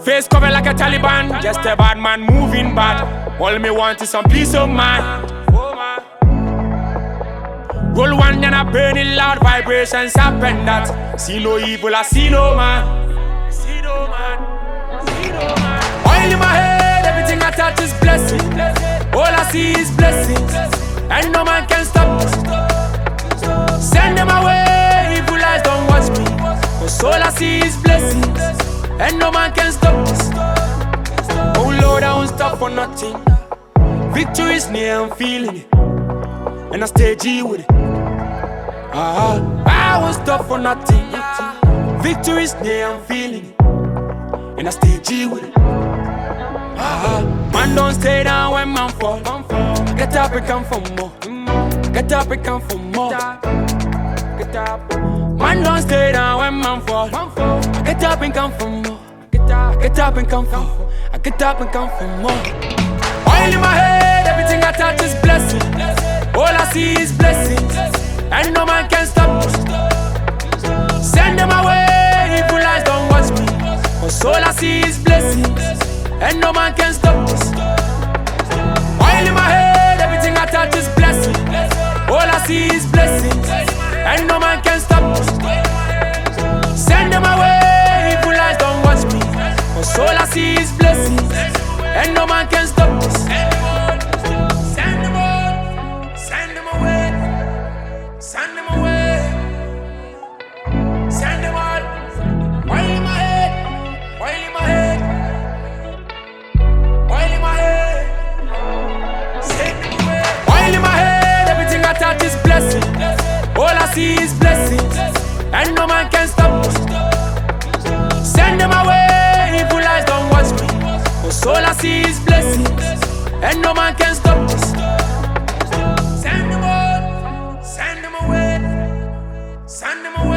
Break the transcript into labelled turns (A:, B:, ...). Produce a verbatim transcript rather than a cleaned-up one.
A: Face covered like a Taliban, just a bad man moving bad. All me want is some peace of mind. Roll one and I burn it loud, vibrations happen that. See no evil, I see no man. See no man, see no man. Oil in my head, everything I touch is blessing. All I see is blessings, and no man can stop us. Send them away, evil eyes don't watch me. Cause all I see is blessings, and no man can stop us. Oh Lord, I won't stop for nothing. Victory is near, I'm feeling it, and I stay G with it. Ah, I won't stop for nothing. Victory is near, I'm feeling it, and I stay G with it. Ah, man don't stay down when man fall. Get up and come for more. Get up and come for more. Get up. Man don't stay down when man fall. Get up and come for more. Get up and come for more. I get up and come for more. Oil in my head, everything I touch is blessing. All I see is blessings, and no man can stop us. Send them away, evil eyes don't watch me. Cause all I see is blessings, and no man can stop us. Oil in my head, everything I touch is blessing. All I see is blessings, and no man can stop us. Send them away, evil eyes don't watch me. Cause all I see is blessings, and no man can stop us. Send them all, send them away, send them away, send them all. Oil in my head, oil in my head, oil in my head, send them away. Oil in my head, everything I touch is blessing. All I see is blessings, and no man can stop us. Send them away, evil eyes don't watch me. Cause all I see is blessings, and no man can stop us. Send them all, send them away, send them away.